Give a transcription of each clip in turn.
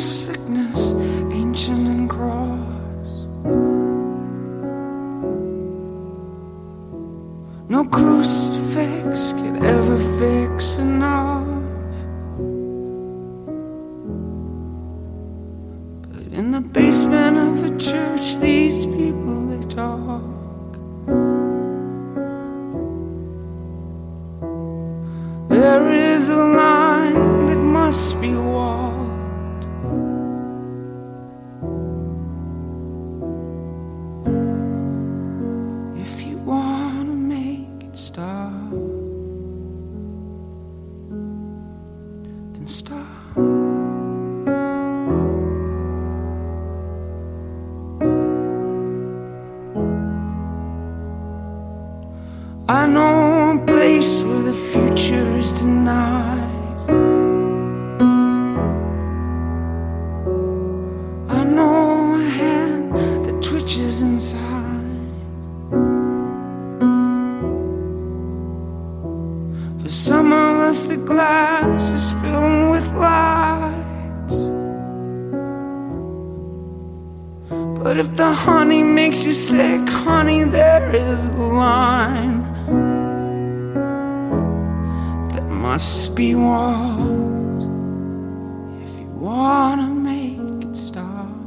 sickness, ancient and cross. No crucifix could ever fix enough. But in the basement of a church, these people, they talk. There is a line that must be walked. If you want to make it stop, then stop. I know a place where the future is denied. I know a hand that twitches inside. For some of us the glass is filled with lights. But if the honey makes you sick, honey, there is a line must be walked if you wanna make it stop.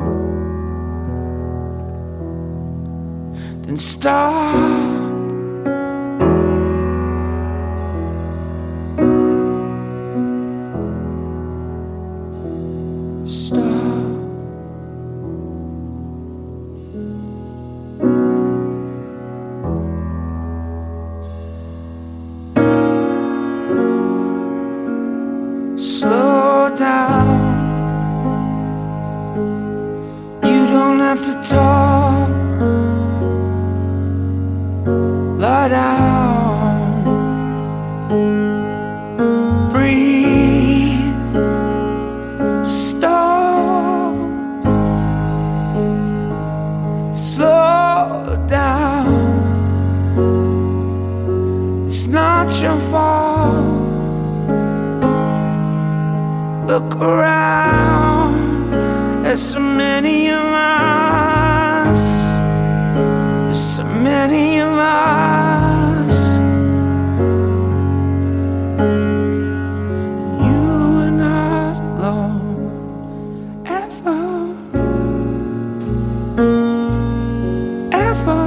Then stop. Stop. Slow down. You don't have to talk. Lie down. Breathe. Stop. Slow down. It's not your fault. Look around, there's so many of us. There's so many of us. You are not alone, ever, ever,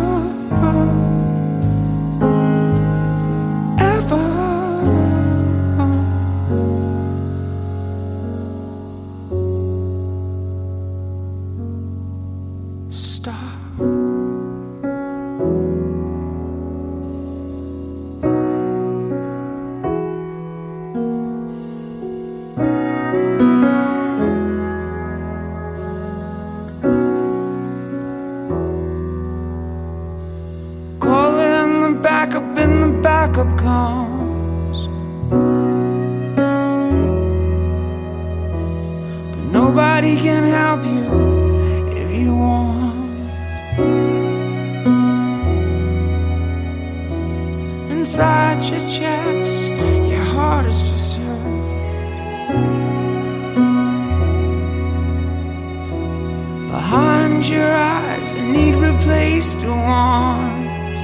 ever. Stop. Call in the backup and the backup comes, but nobody can help you if you want. Inside your chest, your heart is just hurt. Behind your eyes, a need replaced a want.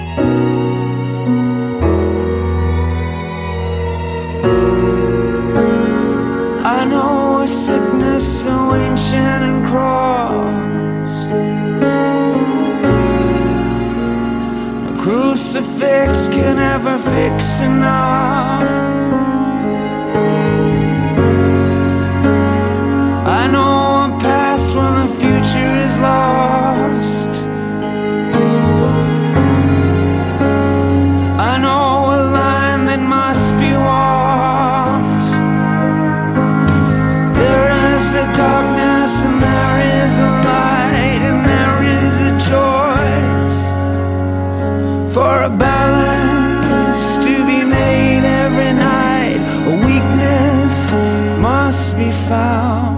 I know a sickness so ancient and cross. Crucifix can never fix enough. I know a past when the future is lost. I know a line that must be walked. There is a darkness and there is a light, and there is a choice for a balance to be made every night. A weakness must be found.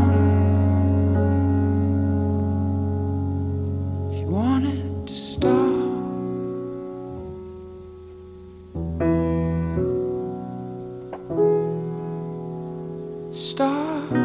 If you want it to stop, stop.